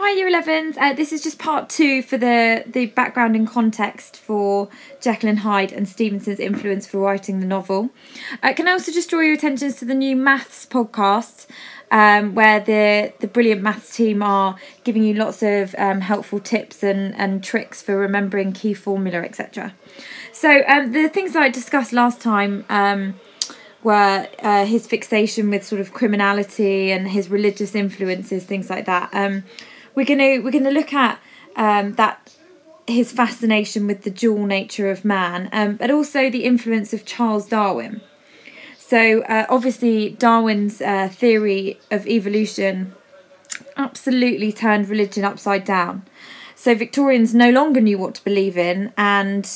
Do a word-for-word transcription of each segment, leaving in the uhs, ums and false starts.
Hi Year elevens, uh, this is just part two for the, the background and context for Jekyll and Hyde and Stevenson's influence for writing the novel. Uh, can I also just draw your attention to the new maths podcast um, where the, the brilliant maths team are giving you lots of um, helpful tips and, and tricks for remembering key formula, et cetera. So um, the things that I discussed last time um, were uh, his fixation with sort of criminality and his religious influences, things like that. Um, we're gonna we're gonna look at um, that his fascination with the dual nature of man, um, but also the influence of Charles Darwin. So uh, obviously Darwin's uh, theory of evolution absolutely turned religion upside down. So Victorians no longer knew what to believe in, and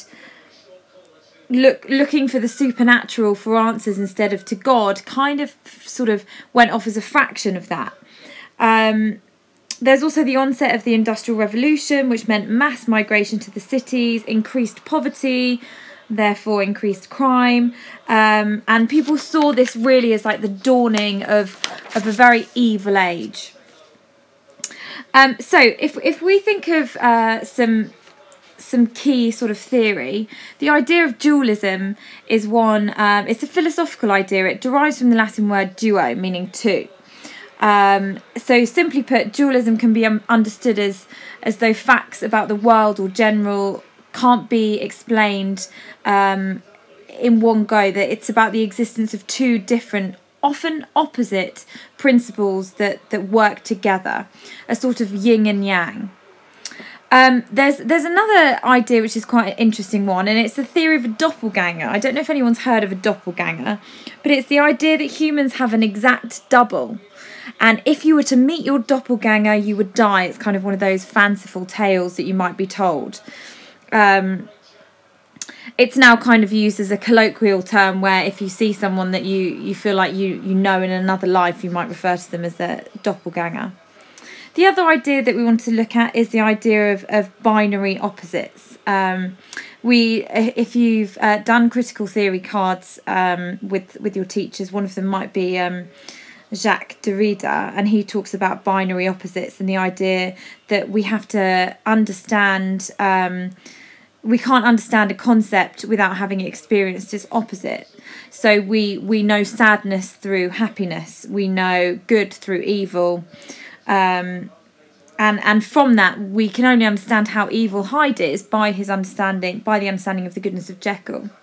look looking for the supernatural for answers instead of to God kind of sort of went off as a fraction of that. Um, there's also the onset of the Industrial Revolution, which meant mass migration to the cities, increased poverty, therefore increased crime, um, and people saw this really as like the dawning of of a very evil age. Um, so if if we think of uh, some some key sort of theory, the idea of dualism is one, um, it's a philosophical idea. It derives from the Latin word duo, meaning two. Um, so simply put, dualism can be um, understood as, as though facts about the world or general can't be explained um, in one go, that it's about the existence of two different, often opposite principles that, that work together, a sort of yin and yang. Um, there's there's another idea which is quite an interesting one, and it's the theory of a doppelganger. I don't know if anyone's heard of a doppelganger, but it's the idea that humans have an exact double, and if you were to meet your doppelganger, you would die. It's kind of one of those fanciful tales that you might be told. Um, it's now kind of used as a colloquial term where if you see someone that you, you feel like you, you know in another life, you might refer to them as a doppelganger. The other idea that we want to look at is the idea of, of binary opposites. Um, we, if you've uh, done critical theory cards um, with with your teachers, one of them might be um, Jacques Derrida, and he talks about binary opposites and the idea that we have to understand. Um, we can't understand a concept without having experienced its opposite. So we we know sadness through happiness. We know good through evil. Um, and and from that we can only understand how evil Hyde is by his understanding, by the understanding of the goodness of Jekyll.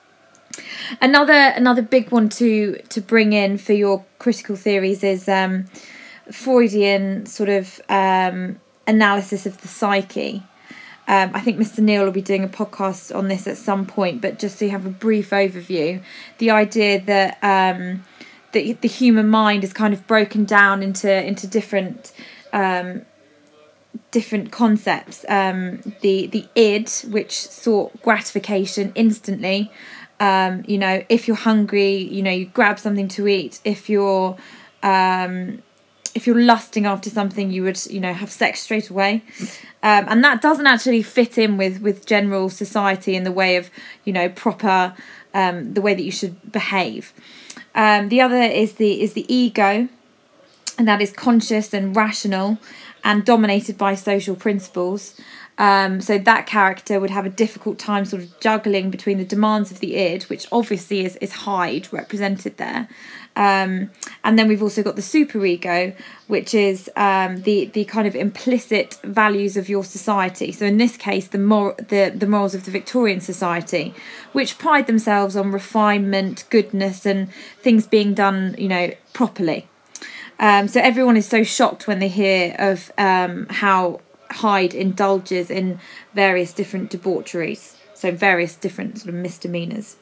Another another big one to to bring in for your critical theories is um, Freudian sort of um, analysis of the psyche. Um, I think Mister Neil will be doing a podcast on this at some point, but just so you have a brief overview, the idea that um, the the human mind is kind of broken down into into different um, different concepts. Um, the the id, which sought gratification instantly. Um, you know, if you're hungry, you know, you grab something to eat. If you're um, if you're lusting after something, you would, you know, have sex straight away. Um, and that doesn't actually fit in with with general society in the way of, you know, proper um, the way that you should behave. Um, the other is the is the ego, and that is conscious and rational and dominated by social principles. Um, so that character would have a difficult time sort of juggling between the demands of the id, which obviously is, is Hyde represented there. Um, and then we've also got the superego, which is um, the the kind of implicit values of your society. So in this case, the mor- the the morals of the Victorian society, which pride themselves on refinement, goodness, and things being done, you know, properly. Um, so everyone is so shocked when they hear of um, how Hyde indulges in various different debaucheries, so various different sort of misdemeanors.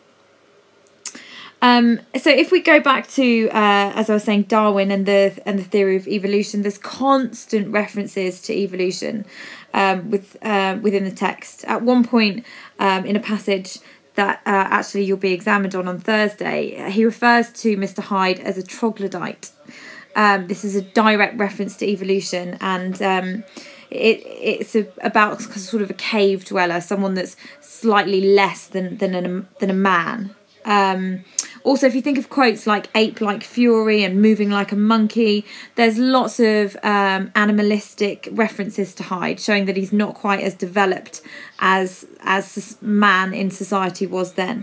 Um, so if we go back to, uh, as I was saying, Darwin and the and the theory of evolution, there's constant references to evolution um, with uh, within the text. At one point um, in a passage that uh, actually you'll be examined on on Thursday, he refers to Mister Hyde as a troglodyte. Um, this is a direct reference to evolution, and um, it it's a, about sort of a cave dweller, someone that's slightly less than than a, than a man. Um, Also, if you think of quotes like ape-like fury and moving like a monkey, there's lots of um, animalistic references to Hyde, showing that he's not quite as developed as as man in society was then.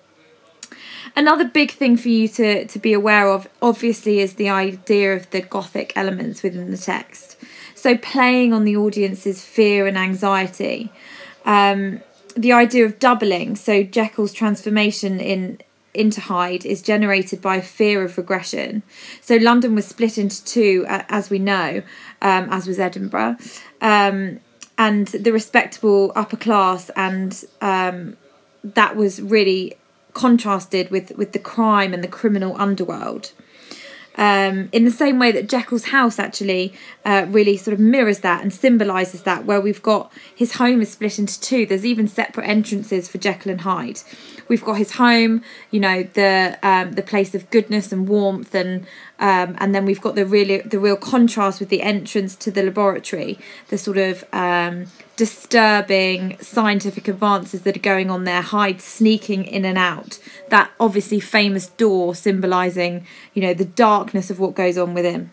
Another big thing for you to, to be aware of, obviously, is the idea of the Gothic elements within the text. So playing on the audience's fear and anxiety. Um, the idea of doubling, so Jekyll's transformation in into Hyde is generated by a fear of regression. So London was split into two, uh, as we know, um, as was Edinburgh. Um, and the respectable upper class, and um, that was really contrasted with, with the crime and the criminal underworld. Um, in the same way that Jekyll's house actually uh, really sort of mirrors that and symbolises that, where we've got his home is split into two. There's even separate entrances for Jekyll and Hyde. We've got his home, you know, the um, the place of goodness and warmth, and um, and then we've got the really the real contrast with the entrance to the laboratory, the sort of um, disturbing scientific advances that are going on there. Hyde sneaking in and out. That obviously famous door symbolising, you know, the darkness of what goes on within.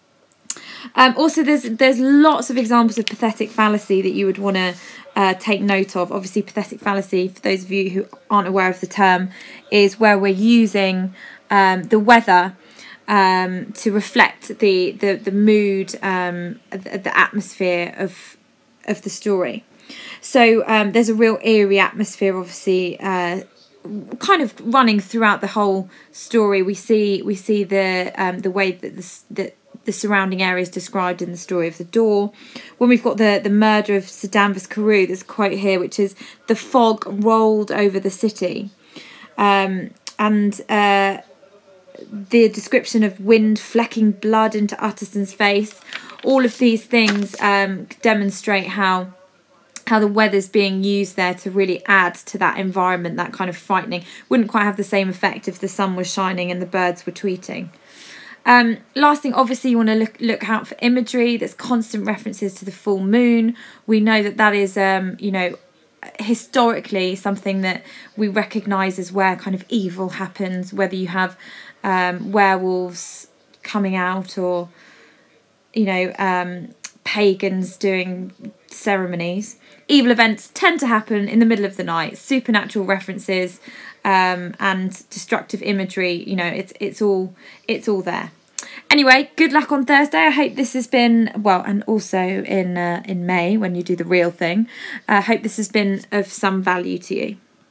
Um, also, there's there's lots of examples of pathetic fallacy that you would want to uh, take note of. Obviously, pathetic fallacy, for those of you who aren't aware of the term, is where we're using um, the weather um, to reflect the the the mood, um, the, the atmosphere of of the story. So um, there's a real eerie atmosphere, obviously, uh, kind of running throughout the whole story. We see we see the um, the way that the, the the surrounding area is described in the story of the door. When we've got the the murder of Sir Danvers Carew, there's a quote here which is, "The fog rolled over the city," um, and uh, the description of wind flecking blood into Utterson's face. All of these things um, demonstrate how how the weather's being used there to really add to that environment, that kind of frightening. Wouldn't quite have the same effect if the sun was shining and the birds were tweeting. Um, last thing, obviously, you want to look look out for imagery. There's constant references to the full moon. We know that that is, um, you know, historically something that we recognise as where kind of evil happens, whether you have um, werewolves coming out or, you know, um, pagans doing ceremonies. Evil events tend to happen in the middle of the night. Supernatural references um, and destructive imagery, you know, it's it's all it's all there. Anyway, good luck on Thursday. I hope this has been, well, and also in uh, in May when you do the real thing. I uh, hope this has been of some value to you.